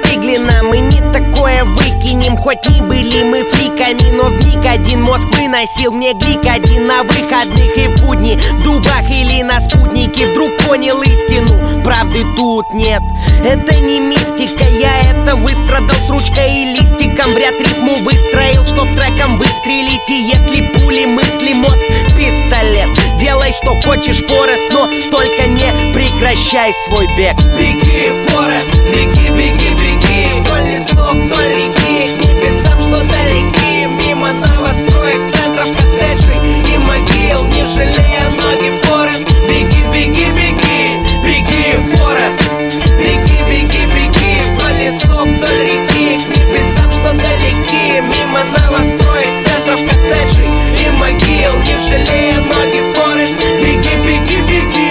Фиглина, мы не такое выкинем. Хоть не были мы фриками, но в миг один мозг выносил мне гликодин на выходных и в будни, в дубах или на спутнике. Вдруг понял истину, правды тут нет. Это не мистика, я это выстрадал с ручкой и листиком. В ряд рифму выстроил, чтоб треком выстрелить. И если пули мысли, мозг пистолет. Делай, что хочешь, Форест, но только не прекращай свой бег. Беги, Форест, беги, беги, беги. Вдоль лесов, вдоль реки, к небесам, что далеки. Мимо новостроек, центров, коттеджей и могил, не жалея ноги, Форест. Беги, беги, беги, беги, Форест. Беги, беги, беги. Вдоль лесов, вдоль реки, к небесам, что далеки. Мимо новостроек, центров, коттеджей и могил, не жалея ноги, Форест. Беги, беги, беги.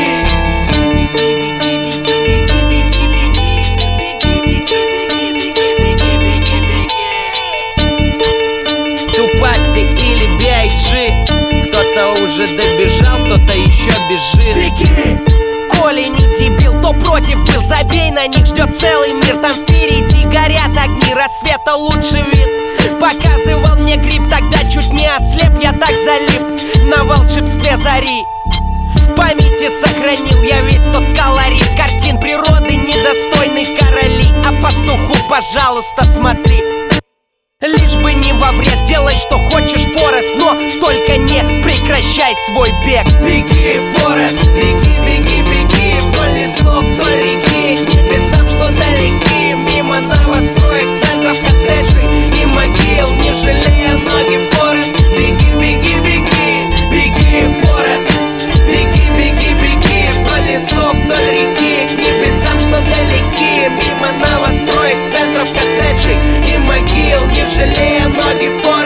Тупак ты или B.I.G, кто-то уже добежал, кто-то еще бежит. Беги! Коли не дебил, то против был. Забей на них, ждет целый мир. Там впереди горят огни, рассвета лучший вид. Показывал мне гриб, тогда чуть не ослеп. Я так залип на волшебстве зари. В памяти сохранил я весь тот колорит картин природы, недостойных королей. А пастуху, пожалуйста, смотри. Лишь бы не во вред, делай, что хочешь, Форест, но только не прекращай свой бег. Беги, Форест, беги, беги, беги. Вдоль лесов, вдоль реки, к небесам, что далеки. Мимо новостроек, центров, коттеджей и могил, не жалея ноги, Форест. Беги, беги, беги, беги, Форест. Беги, беги, беги. Вдоль лесов, вдоль реки, к небесам, что далеки. Мимо новостроек, центров, коттеджей и могил, не жалея ноги, Форест.